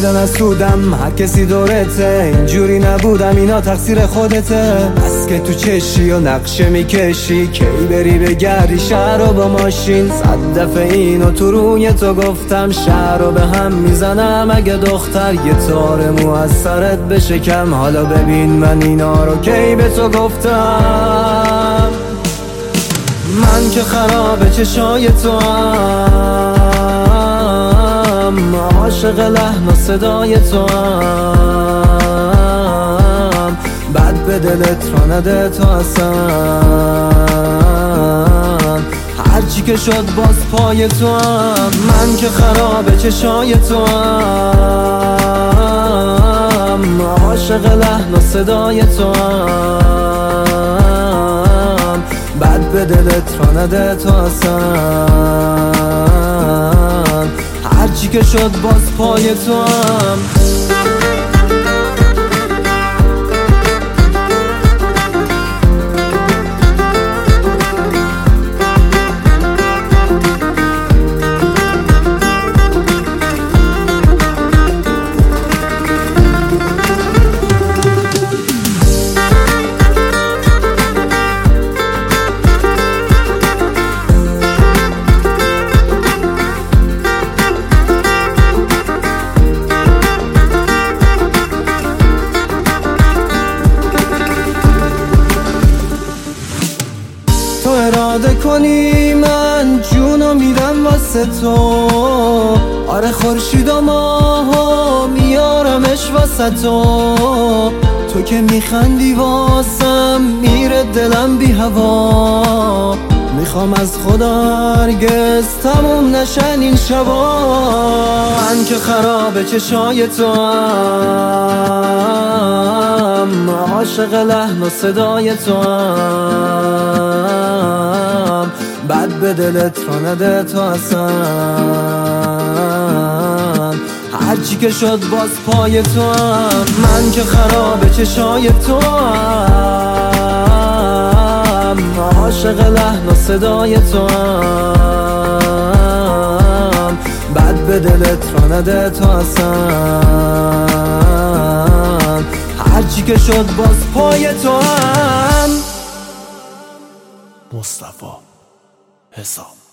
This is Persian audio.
فهمیدن از سودم هر کسی دورته، اینجوری نبودم اینا تقصیر خودته. بس که تو چشی و نقشه میکشی، کی بری بگردی شهر رو با ماشین. 100 دفعه اینو تو روی تو گفتم، شهر رو به هم میزنم اگه دختر یه تار مو از سرت بشکم. حالا ببین من اینا رو کی به تو گفتم. من که خراب چشای تو هم، عاشق لحن و صدای تو هم، بد به دلت را نده تو اصلا. هرچی که شد باز پای تو هم. من که خراب چشای تو هم، عاشق لحن و صدای تو هم، بد به دلت را نده تو اصلا. هرچی که شد باز پای تو هم. تو اراده کنی من جونو میدم واسه تو. آره خورشید و ماهو میارمش واسه تو. تو که میخندی واسم میره دلم بی هوا. میخوام از خدا هرگز تموم نشن این شبا. من که خراب چشای تو هم، عاشق لحن و صدای تو هم، بد به دلت را نده تو اصلا. هرچی که شد باز پای تو هم. من که خراب چشای تو هم، عاشق لحن و صدای تو هم، بد به دلت را نده تو اصلا. هرچی که شد باز پای تو هم. مصطفی حسام.